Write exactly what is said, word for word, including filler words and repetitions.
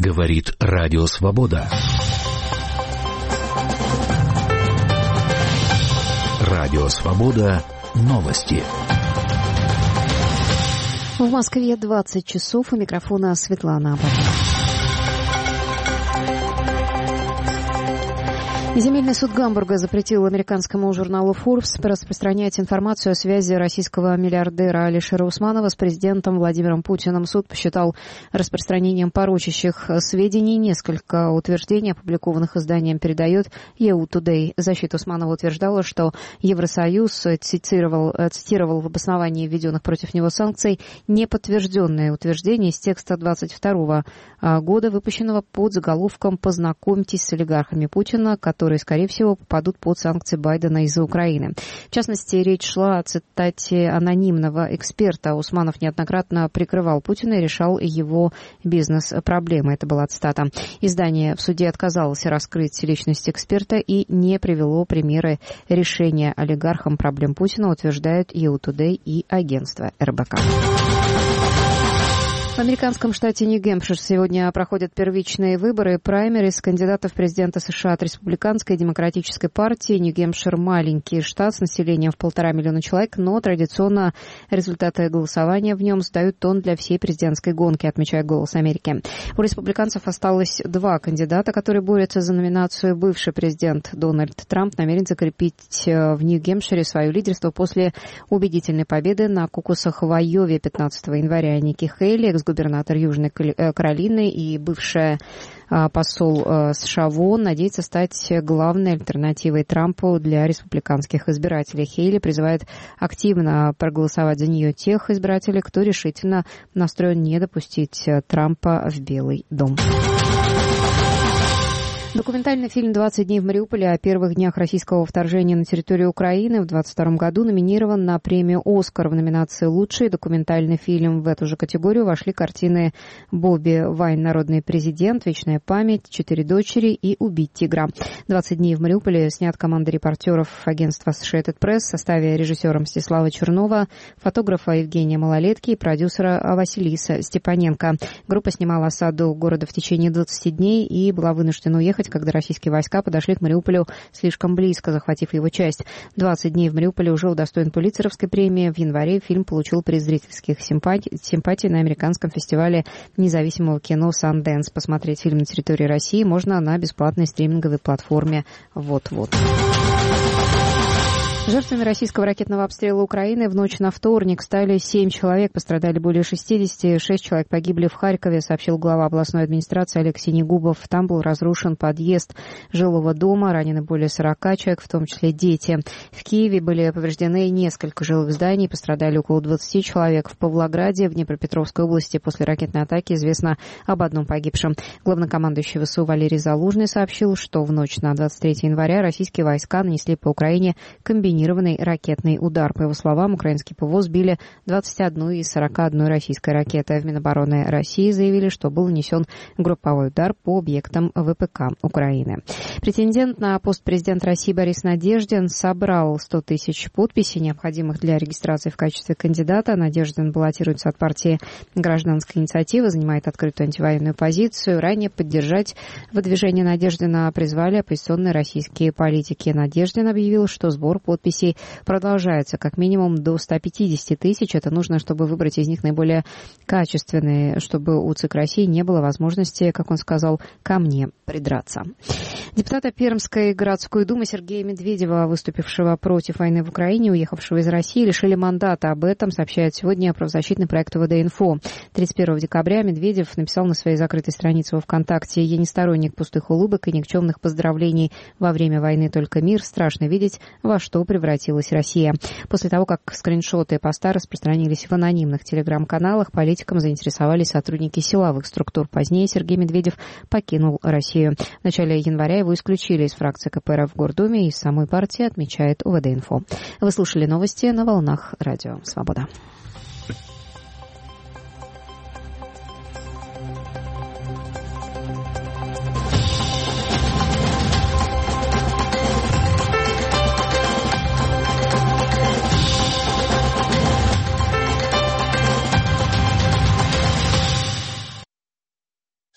Говорит Радио Свобода. Радио Свобода. Новости. В Москве двадцать часов. У микрофона Светлана Абакова. Земельный суд Гамбурга запретил американскому журналу Forbes распространять информацию о связи российского миллиардера Алишера Усманова с президентом Владимиром Путиным. Суд посчитал распространением порочащих сведений. Несколько утверждений, опубликованных изданием, передает и ю Today. Защита Усманова утверждала, что Евросоюз цитировал, цитировал в обосновании введенных против него санкций неподтвержденные утверждения из текста двадцать второго года, выпущенного под заголовком «Познакомьтесь с олигархами Путина», которые которые, скорее всего, попадут под санкции Байдена из-за Украины. В частности, речь шла о цитате анонимного эксперта. Усманов неоднократно прикрывал Путина и решал его бизнес-проблемы. Это была цитата. Издание в суде отказалось раскрыть личность эксперта и не привело примеры решения олигархам проблем Путина, утверждают и ю Today и агентство эр бэ ка. В американском штате Нью-Гэмпшир сегодня проходят первичные выборы праймериз кандидатов в президента США от республиканской и демократической партии. Нью-Гэмпшир — маленький штат с населением в полтора миллиона человек, но традиционно результаты голосования в нем задают тон для всей президентской гонки, отмечает «Голос Америки». У республиканцев осталось два кандидата, которые борются за номинацию. Бывший президент Дональд Трамп намерен закрепить в Нью-Гэмпшире свое лидерство после убедительной победы на кокусах в Айове пятнадцатого января. Ники Хейли, экс-губернатор Южной Каролины и бывшая посол США в ООН, надеется стать главной альтернативой Трампу для республиканских избирателей. Хейли призывает активно проголосовать за нее тех избирателей, кто решительно настроен не допустить Трампа в Белый дом. Документальный фильм «двадцать дней в Мариуполе» о первых днях российского вторжения на территорию Украины в двадцать втором году номинирован на премию «Оскар» в номинации «Лучший документальный фильм». В эту же категорию вошли картины Бобби Вайн «Народный президент», «Вечная память», «Четыре дочери» и «Убить тигра». «двадцать дней в Мариуполе» снят командой репортеров агентства Associated Press в составе режиссера Мстислава Чернова, фотографа Евгения Малолетки и продюсера Василиса Степаненко. Группа снимала осаду города в течение двадцати дней и была вынуждена уехать, когда российские войска подошли к Мариуполю слишком близко, захватив его часть. «двадцать дней в Мариуполе» уже удостоен Пулитцеровской премии. В январе фильм получил приз зрительских симпатий, симпатий на американском фестивале независимого кино «Санденс». Посмотреть фильм на территории России можно на бесплатной стриминговой платформе «Вот-вот». Жертвами российского ракетного обстрела Украины в ночь на вторник стали семь человек, пострадали более шестидесяти, шесть человек погибли в Харькове, сообщил глава областной администрации Олег Синегубов. Там был разрушен подъезд жилого дома, ранены более сорока человек, в том числе дети. В Киеве были повреждены несколько жилых зданий, пострадали около двадцати человек. В Павлограде, в Днепропетровской области, после ракетной атаки известно об одном погибшем. Главнокомандующий ВСУ Валерий Залужный сообщил, что в ночь на двадцать третье января российские войска нанесли по Украине комбинированный ракетный удар. По его словам, украинские ПВО сбили двадцать одну из сорока одной российской ракеты. В Минобороны России заявили, что был нанесен групповой удар по объектам ВПК Украины. Претендент на пост президента России Борис Надеждин собрал сто тысяч подписей, необходимых для регистрации в качестве кандидата. Надеждин баллотируется от партии «Гражданская инициатива», занимает открытую антивоенную позицию. Ранее поддержать выдвижение Надеждина призвали оппозиционные российские политики. Надеждин объявил, что сбор подписей продолжается как минимум до ста пятидесяти тысяч. Это нужно, чтобы выбрать из них наиболее качественные, чтобы у ЦИК России не было возможности, как он сказал, ко мне придраться. Депутата Пермской городской думы Сергея Медведева, выступившего против войны в Украине, уехавшего из России, лишили мандата. Об этом сообщает сегодня правозащитный проект ВД-Инфо. тридцать первого декабря Медведев написал на своей закрытой странице во ВКонтакте: «Я не сторонник пустых улыбок и никчемных поздравлений. Во время войны только мир. Страшно видеть, во что превратилась Россия». После того, как скриншоты поста распространились в анонимных телеграм-каналах, политиком заинтересовались сотрудники силовых структур. Позднее Сергей Медведев покинул Россию. В начале января его исключили из фракции КПРФ в Гордуме и из самой партии, отмечает УВД-Инфо. Вы слушали новости на волнах Радио Свобода.